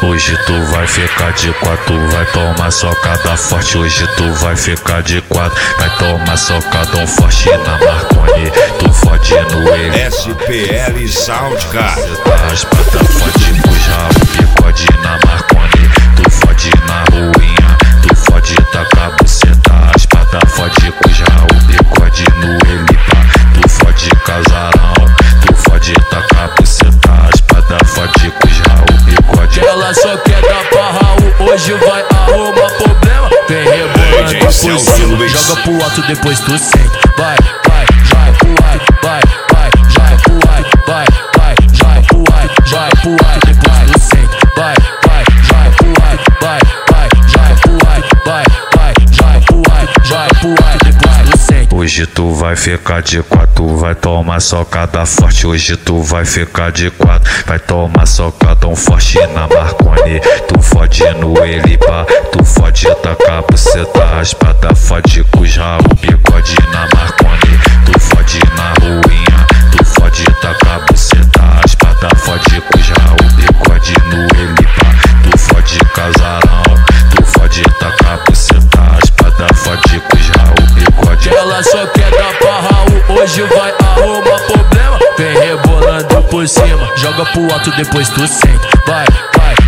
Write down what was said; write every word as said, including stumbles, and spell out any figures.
Hoje tu vai ficar de quatro, vai tomar socada forte. Hoje tu vai ficar de quatro, vai tomar socadão forte na Marconi. Tu fode no ele S P L Sound, cara. Tá raspada, fode puxa o bigode na Marconi. Tu fode na ruinha, tu fode taca a buceta. Raspada, fode puxa o bigode no ele tu fode casarão, tu fode taca a buceta. Raspada, fode puxa o bigode. Ela só quer dar pra Raul, hoje vai arrumar problema. Vem rebolando por cima, joga pro alto, depois tu sente. Vai, vai, vai pro alto, vai, vai, vai pro alto, vai, vai, vai pro alto, vai pro alto, depois tu sente. Vai, vai, vai pro alto, vai, vai, vai pro alto, vai, vai, vai pro alto, vai pro alto, depois tu sente. Hoje tu vai ficar de quatro, vai tomar socada forte. Hoje tu vai ficar de quatro, vai tomar socadão forte na Marconi. Tu fode no ele pá, tu fode taca a buceta. Raspada, fode cuja o bigode na Marconi. Tu fode na ruinha, tu fode taca a buceta. Raspada, fode cuja o bigode no ele pá. Tu fode casarão, tu fode taca a buceta. Raspada, fode cuja o bigode. Ela só quer dar pra Raul, hoje vai arrumar problema. Vem rebolando por cima, joga pro alto, depois tu sente. Vai, vai,